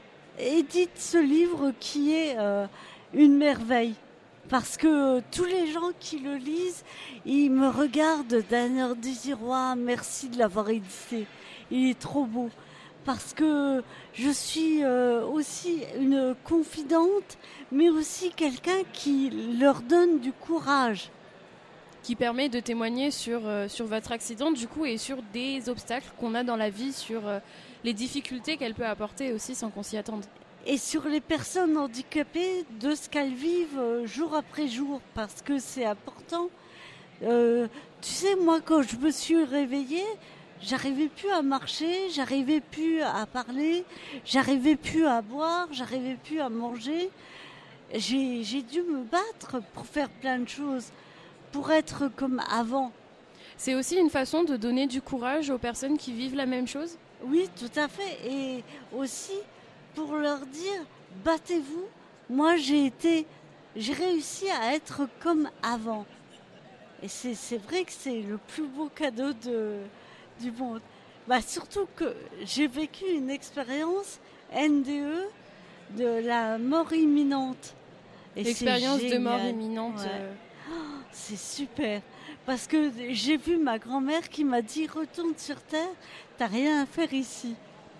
Édite ce livre qui est euh, une merveille. Parce que tous les gens qui le lisent, ils me regardent d'un air désirant, merci de l'avoir édité. il est trop beau. Parce que je suis euh, aussi une confidente, mais aussi quelqu'un qui leur donne du courage. Qui permet de témoigner sur, euh, sur votre accident du coup et sur des obstacles qu'on a dans la vie, sur euh, les difficultés qu'elle peut apporter aussi sans qu'on s'y attende. Et sur les personnes handicapées, de ce qu'elles vivent euh, jour après jour, parce que c'est important. Euh, tu sais, moi quand je me suis réveillée, j'arrivais plus à marcher, j'arrivais plus à parler, j'arrivais plus à boire, j'arrivais plus à manger. J'ai, j'ai dû me battre pour faire plein de choses. Pour être comme avant. C'est aussi une façon de donner du courage aux personnes qui vivent la même chose ? Oui, tout à fait. Et aussi pour leur dire, battez-vous. Moi, j'ai été, j'ai réussi à être comme avant. Et c'est, c'est vrai que c'est le plus beau cadeau de, du monde. Bah, surtout que j'ai vécu une expérience N D E de la mort imminente. Et L'expérience de mort imminente. Ouais. Euh... C'est super, parce que j'ai vu ma grand-mère qui m'a dit « Retourne sur Terre, t'as rien à faire ici ».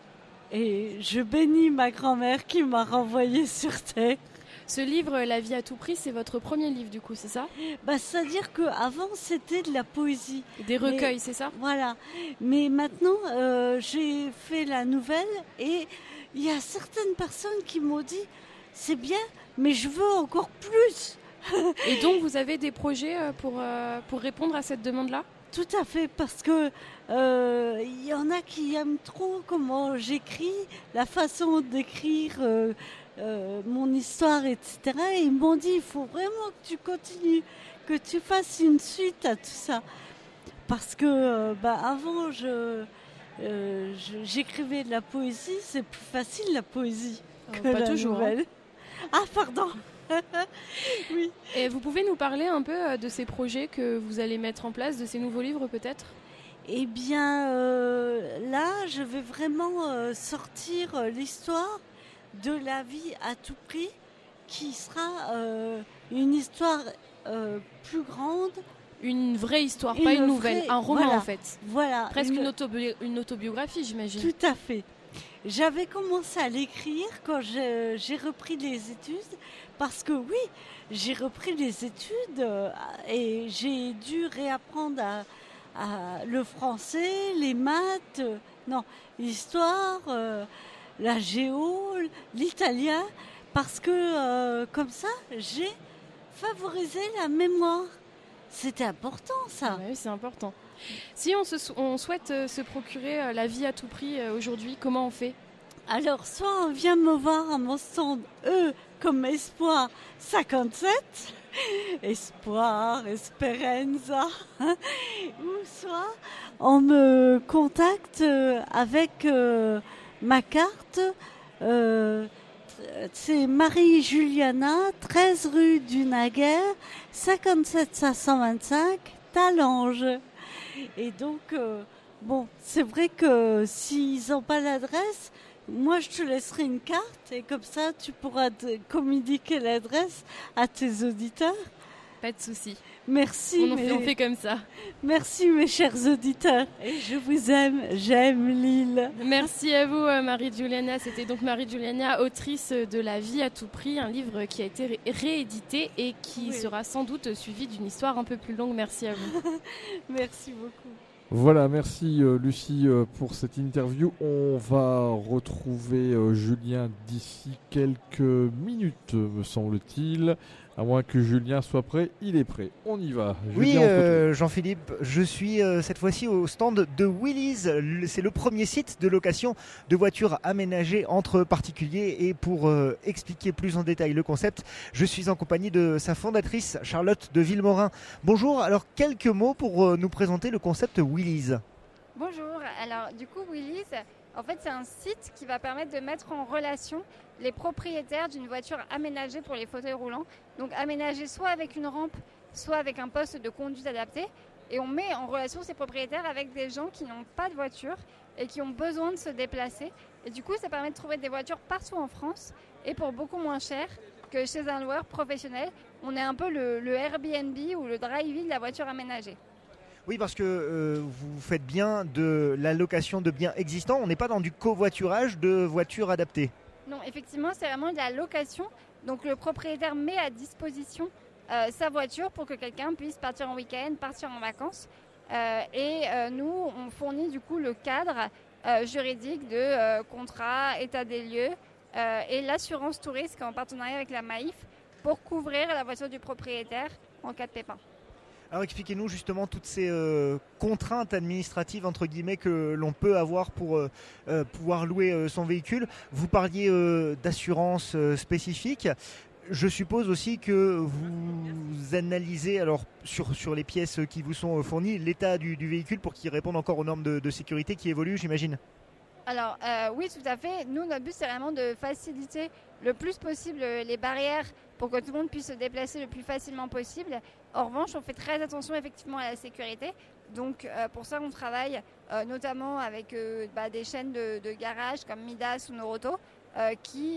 Et je bénis ma grand-mère qui m'a renvoyée sur Terre. Ce livre, La vie à tout prix, c'est votre premier livre du coup, c'est ça ? Bah, c'est-à-dire qu'avant, c'était de la poésie. Des recueils, mais, c'est ça ? Voilà. Mais maintenant, euh, j'ai fait la nouvelle et il y a certaines personnes qui m'ont dit « C'est bien, mais je veux encore plus ». Et donc vous avez des projets pour, euh, pour répondre à cette demande-là ? Tout à fait, parce que euh, y en a qui aiment trop comment j'écris, la façon d'écrire euh, euh, mon histoire, et cetera. Et ils m'ont dit, il faut vraiment que tu continues, que tu fasses une suite à tout ça. Parce que euh, bah, avant, je, euh, je, j'écrivais de la poésie, c'est plus facile la poésie euh, que pas la toujours, nouvelle. Hein. Ah, pardon. Oui. Et vous pouvez nous parler un peu de ces projets que vous allez mettre en place, de ces nouveaux livres peut-être ? Eh bien, euh, là, je vais vraiment euh, sortir euh, l'histoire de la vie à tout prix, qui sera euh, une histoire euh, plus grande. Une vraie histoire, une pas une nouvelle, vraie, un roman voilà, en fait. Voilà. Presque une, une, autobi- une autobiographie, j'imagine. Tout à fait. J'avais commencé à l'écrire quand je, j'ai repris les études, parce que oui, j'ai repris les études euh, et j'ai dû réapprendre à, à le français, les maths, euh, non, l'histoire, euh, la géo, l'italien, parce que euh, comme ça, j'ai favorisé la mémoire. C'était important, ça. Oui, c'est important. Si on, se, on souhaite euh, se procurer euh, la vie à tout prix euh, aujourd'hui, comment on fait ? Alors, soit on vient me voir à mon stand E comme Espoir cinquante-sept, Espoir, Esperanza, ou soit on me contacte avec euh, ma carte. Euh, c'est Marie-Juliana, treize rue du Naguère, cinquante-sept cinq cent vingt-cinq, Talange. Et donc, euh, bon, c'est vrai que s'ils n'ont pas l'adresse, moi je te laisserai une carte et comme ça tu pourras te communiquer l'adresse à tes auditeurs. Pas de souci. Merci. On, mes... fait, on fait comme ça. Merci mes chers auditeurs. Et je vous aime, j'aime Lille. Merci à vous Marie-Juliana. C'était donc Marie-Juliana, autrice de La vie à tout prix, un livre qui a été ré- réédité et qui oui. sera sans doute suivi d'une histoire un peu plus longue. Merci à vous. Merci beaucoup. Voilà, merci euh, Lucie euh, pour cette interview. On va retrouver euh, Julien d'ici quelques minutes, me semble-t-il. À moins que Julien soit prêt, il est prêt. On y va. Oui, euh, Jean-Philippe, je suis euh, cette fois-ci au stand de Willys. C'est le premier site de location de voitures aménagées entre particuliers. Et pour euh, expliquer plus en détail le concept, je suis en compagnie de sa fondatrice, Charlotte de Villemorin. Bonjour, alors quelques mots pour euh, nous présenter le concept Willys. Bonjour, alors du coup Willys, en fait c'est un site qui va permettre de mettre en relation les propriétaires d'une voiture aménagée pour les fauteuils roulants. Donc aménagée soit avec une rampe, soit avec un poste de conduite adapté. Et on met en relation ces propriétaires avec des gens qui n'ont pas de voiture et qui ont besoin de se déplacer. Et du coup, ça permet de trouver des voitures partout en France et pour beaucoup moins cher que chez un loueur professionnel. On est un peu le, le Airbnb ou le drive-in de la voiture aménagée. Oui, parce que euh, vous faites bien de la location de biens existants. On n'est pas dans du covoiturage de voitures adaptées. Non, effectivement, c'est vraiment de la location. Donc le propriétaire met à disposition euh, sa voiture pour que quelqu'un puisse partir en week-end, partir en vacances. Euh, et euh, nous, on fournit du coup le cadre euh, juridique de euh, contrat, état des lieux euh, et l'assurance touriste en partenariat avec la Maïf pour couvrir la voiture du propriétaire en cas de pépin. Alors expliquez-nous justement toutes ces euh, contraintes administratives entre guillemets que l'on peut avoir pour euh, euh, pouvoir louer euh, son véhicule. Vous parliez euh, d'assurance euh, spécifique. Je suppose aussi que vous analysez alors sur, sur les pièces qui vous sont fournies l'état du, du véhicule pour qu'il réponde encore aux normes de, de sécurité qui évoluent, j'imagine. Alors euh, oui, tout à fait. Nous, notre but, c'est vraiment de faciliter le plus possible les barrières pour que tout le monde puisse se déplacer le plus facilement possible. En revanche, on fait très attention effectivement à la sécurité. Donc euh, pour ça, on travaille euh, notamment avec euh, bah, des chaînes de, de garage comme Midas ou Noroto euh, qui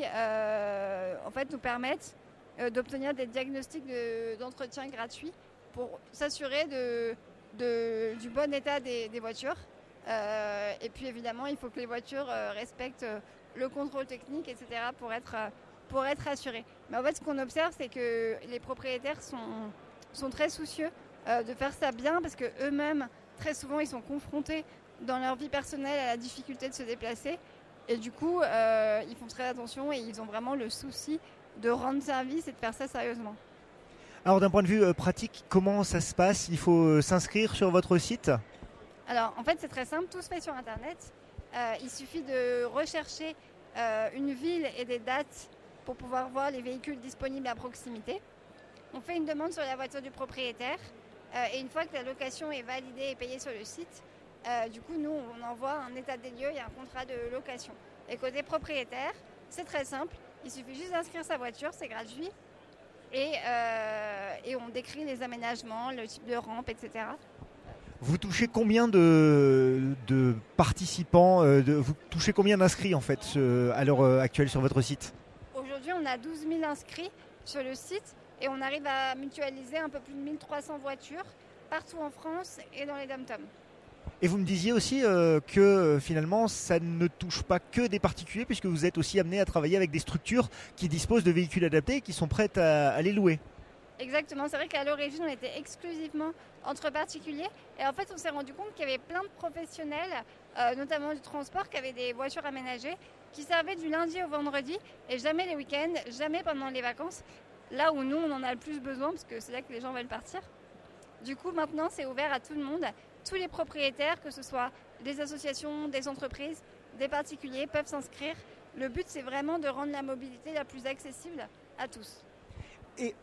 euh, en fait nous permettent euh, d'obtenir des diagnostics de, d'entretien gratuits pour s'assurer de, de, du bon état des, des voitures. Euh, et puis évidemment, il faut que les voitures euh, respectent euh, le contrôle technique, et cetera pour être, euh, pour être assurées. Mais en fait, ce qu'on observe, c'est que les propriétaires sont, sont très soucieux euh, de faire ça bien parce qu'eux-mêmes, très souvent, ils sont confrontés dans leur vie personnelle à la difficulté de se déplacer. Et du coup, euh, ils font très attention et ils ont vraiment le souci de rendre service et de faire ça sérieusement. Alors d'un point de vue euh, pratique, comment ça se passe ? Il faut euh, s'inscrire sur votre site ? Alors en fait c'est très simple, tout se fait sur internet. Euh, il suffit de rechercher euh, une ville et des dates pour pouvoir voir les véhicules disponibles à proximité. On fait une demande sur la voiture du propriétaire euh, et une fois que la location est validée et payée sur le site, euh, du coup nous on envoie un état des lieux et un contrat de location. Et côté propriétaire, c'est très simple, il suffit juste d'inscrire sa voiture, c'est gratuit et, euh, et on décrit les aménagements, le type de rampe, et cetera. Vous touchez combien de, de participants, euh, de, vous touchez combien d'inscrits en fait euh, à l'heure actuelle sur votre site ? Aujourd'hui, on a douze mille inscrits sur le site et on arrive à mutualiser un peu plus de mille trois cents voitures partout en France et dans les dom-toms. Et vous me disiez aussi euh, que euh, finalement ça ne touche pas que des particuliers puisque vous êtes aussi amené à travailler avec des structures qui disposent de véhicules adaptés et qui sont prêtes à, à les louer. Exactement, c'est vrai qu'à l'origine on était exclusivement entre particuliers et en fait on s'est rendu compte qu'il y avait plein de professionnels, euh, notamment du transport, qui avaient des voitures aménagées qui servaient du lundi au vendredi et jamais les week-ends, jamais pendant les vacances, là où nous on en a le plus besoin parce que c'est là que les gens veulent partir. Du coup maintenant c'est ouvert à tout le monde, tous les propriétaires, que ce soit des associations, des entreprises, des particuliers peuvent s'inscrire. Le but c'est vraiment de rendre la mobilité la plus accessible à tous. Et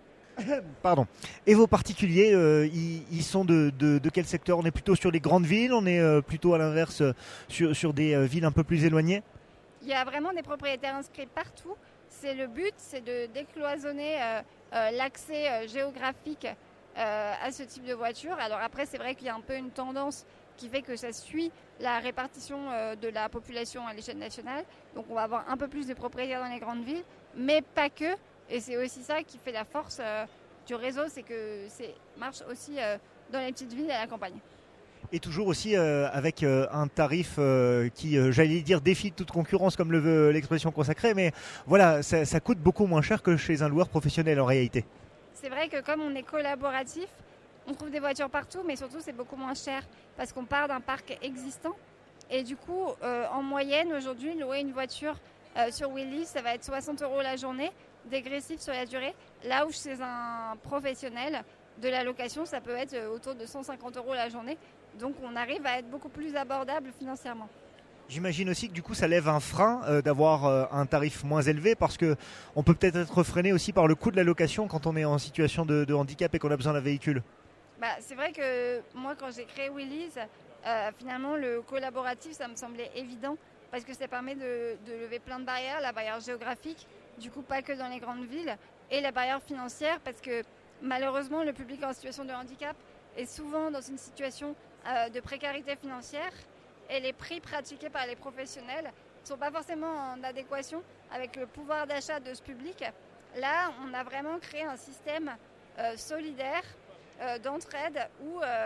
Pardon. Et vos particuliers, euh, ils, ils sont de, de, de quel secteur ? On est plutôt sur les grandes villes, on est euh, plutôt à l'inverse euh, sur, sur des euh, villes un peu plus éloignées ? Il y a vraiment des propriétaires inscrits partout. C'est le but, c'est de décloisonner euh, euh, l'accès euh, géographique euh, à ce type de voiture. Alors après, c'est vrai qu'il y a un peu une tendance qui fait que ça suit la répartition euh, de la population à l'échelle nationale. Donc on va avoir un peu plus de propriétaires dans les grandes villes, mais pas que. Et c'est aussi ça qui fait la force euh, du réseau, c'est que c'est marche aussi euh, dans les petites villes et à la campagne. Et toujours aussi euh, avec euh, un tarif euh, qui, euh, j'allais dire, défie toute concurrence, comme le veut l'expression consacrée, mais voilà, ça, ça coûte beaucoup moins cher que chez un loueur professionnel en réalité. C'est vrai que comme on est collaboratif, on trouve des voitures partout, mais surtout c'est beaucoup moins cher parce qu'on part d'un parc existant. Et du coup, euh, en moyenne, aujourd'hui, louer une voiture euh, sur Willys, ça va être soixante euros la journée, dégressif sur la durée, là où chez un professionnel de la location, ça peut être autour de cent cinquante euros la journée. Donc on arrive à être beaucoup plus abordable financièrement. J'imagine aussi que du coup ça lève un frein euh, d'avoir euh, un tarif moins élevé parce que on peut peut-être être freiné aussi par le coût de la location quand on est en situation de, de handicap et qu'on a besoin d'un véhicule. Bah, c'est vrai que moi quand j'ai créé Willys, euh, finalement le collaboratif ça me semblait évident parce que ça permet de, de lever plein de barrières, la barrière géographique, du coup pas que dans les grandes villes, et la barrière financière parce que malheureusement le public en situation de handicap est souvent dans une situation euh, de précarité financière et les prix pratiqués par les professionnels ne sont pas forcément en adéquation avec le pouvoir d'achat de ce public. Là, on a vraiment créé un système euh, solidaire euh, d'entraide où euh,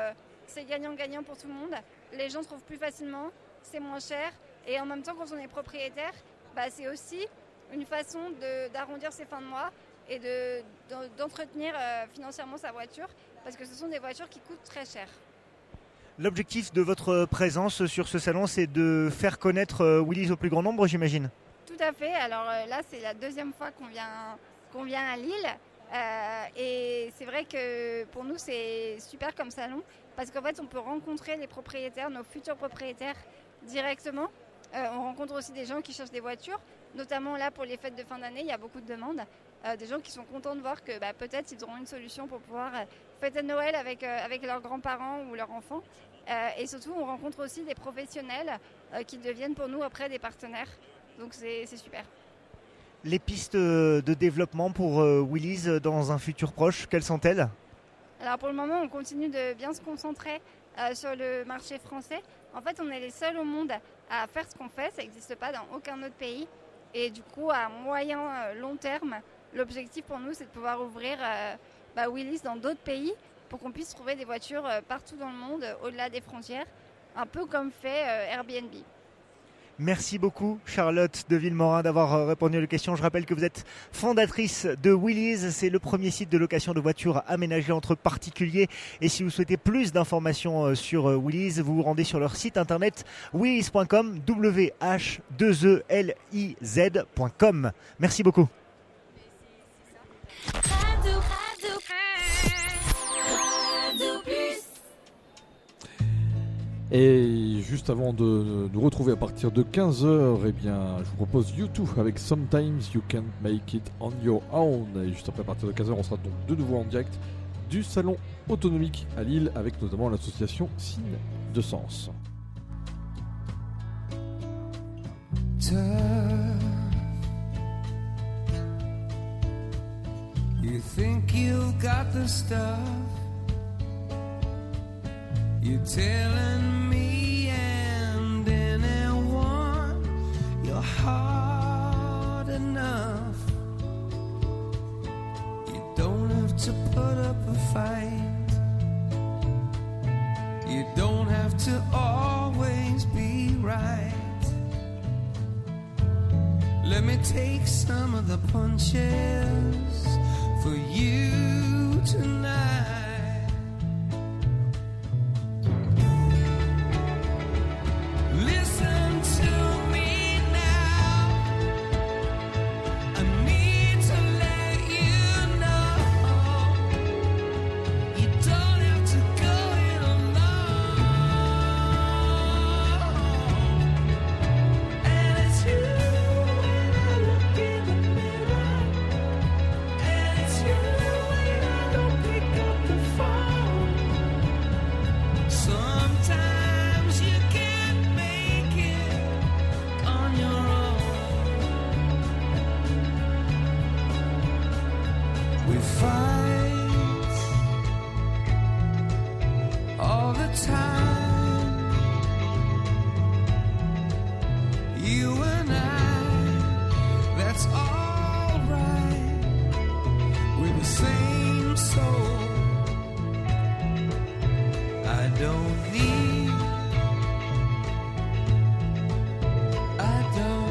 c'est gagnant-gagnant pour tout le monde. Les gens trouvent plus facilement, c'est moins cher. Et en même temps, quand on est propriétaire, bah, c'est aussi une façon de, d'arrondir ses fins de mois et de, de, d'entretenir euh, financièrement sa voiture, parce que ce sont des voitures qui coûtent très cher. L'objectif de votre présence sur ce salon, c'est de faire connaître euh, Willys au plus grand nombre, j'imagine. Tout à fait. Alors euh, là, c'est la deuxième fois qu'on vient, qu'on vient à Lille. Euh, et c'est vrai que pour nous, c'est super comme salon, parce qu'en fait, on peut rencontrer les propriétaires, nos futurs propriétaires directement. Euh, on rencontre aussi des gens qui cherchent des voitures, notamment là pour les fêtes de fin d'année, il y a beaucoup de demandes. Euh, des gens qui sont contents de voir que bah, peut-être ils auront une solution pour pouvoir euh, fêter Noël avec, euh, avec leurs grands-parents ou leurs enfants. Euh, et surtout, on rencontre aussi des professionnels euh, qui deviennent pour nous après des partenaires. Donc c'est, c'est super. Les pistes de développement pour euh, Willys dans un futur proche, quelles sont-elles ? Alors pour le moment, on continue de bien se concentrer euh, sur le marché français. En fait, on est les seuls au monde à faire ce qu'on fait. Ça n'existe pas dans aucun autre pays. Et du coup, à moyen, euh, long terme, l'objectif pour nous, c'est de pouvoir ouvrir euh, bah, Willys dans d'autres pays pour qu'on puisse trouver des voitures euh, partout dans le monde, euh, au-delà des frontières, un peu comme fait euh, Airbnb. Merci beaucoup Charlotte de Villemorin d'avoir répondu aux questions. Je rappelle que vous êtes fondatrice de Willys. C'est le premier site de location de voitures aménagées entre particuliers. Et si vous souhaitez plus d'informations sur Willys, vous vous rendez sur leur site internet willys point com, W H deux E L I Z point com. Merci beaucoup. Et juste avant de nous retrouver à partir de quinze heures, eh bien, je vous propose U deux avec Sometimes You Can't Make It On Your Own. Et juste après, à partir de quinze heures, on sera donc de nouveau en direct du salon autonomique à Lille, avec notamment l'association Signe de Sens. You think you've got the stuff, you're telling me and anyone you're hard enough. You don't have to put up a fight, you don't have to always be right. Let me take some of the punches for you tonight.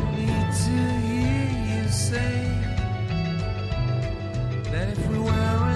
That if we were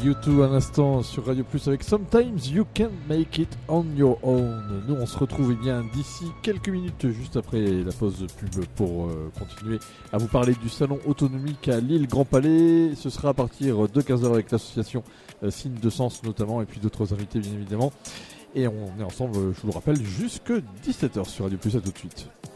U deux un instant sur Radio Plus avec Sometimes You Can Make It On Your Own. Nous on se retrouve eh bien d'ici quelques minutes juste après la pause pub pour euh, continuer à vous parler du salon autonomique à Lille Grand Palais. Ce sera à partir de quinze heures avec l'association euh, Signe de Sens notamment et puis d'autres invités bien évidemment. Et on est ensemble, je vous le rappelle, jusque dix-sept heures sur Radio Plus. À tout de suite.